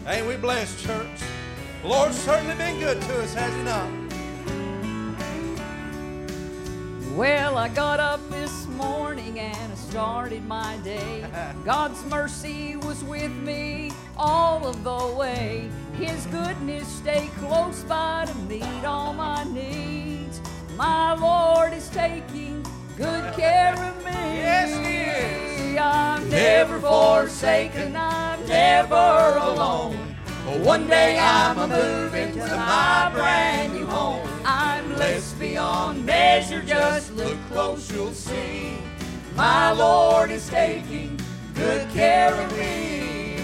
Ain't we blessed, church? The Lord's certainly been good to us, has He not? Well, I got up this morning and I started my day. God's mercy was with me all of the way. His goodness stayed close by to meet all my needs. My Lord is taking good care of me. Yes, He is. I'm never forsaken, I'm never alone. One day I'm a-moving to my brand new home. I'm blessed beyond measure, just look close, you'll see. My Lord is taking good care of me.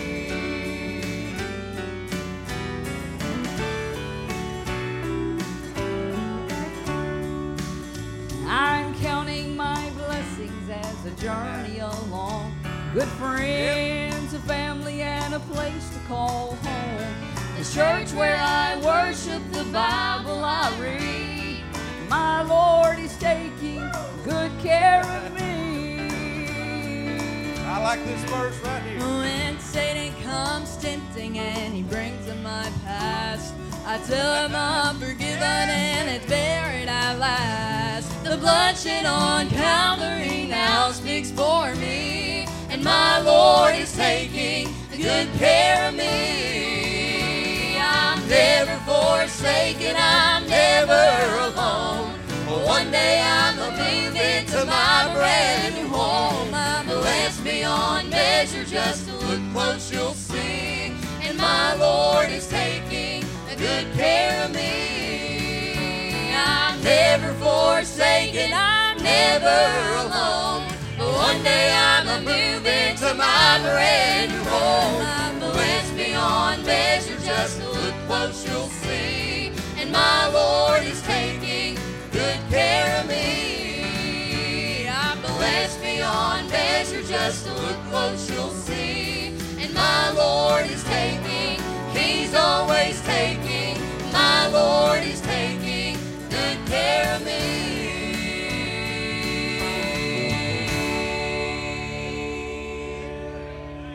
I'm counting my blessings as a journey along. Good friends, a family, and a place to call home. The church where I worship, the Bible I read. My Lord is taking good care of me. I like this verse right here. When Satan comes tempting and he brings up my past, I tell him I'm forgiven and it's buried at last. The bloodshed on Calvary now speaks for me, and my Lord is taking good care of me. I'm never forsaken, I'm never alone. One day I'm moving to my brand new home. I'm blessed beyond measure, just to look close you'll see. And my Lord is taking good care of me. I'm never forsaken, I'm never alone. One day I'm moving to my brand new home. I'm blessed beyond measure, just to look close you'll see. And my Lord is taking good care of me. I'm blessed beyond measure, just to look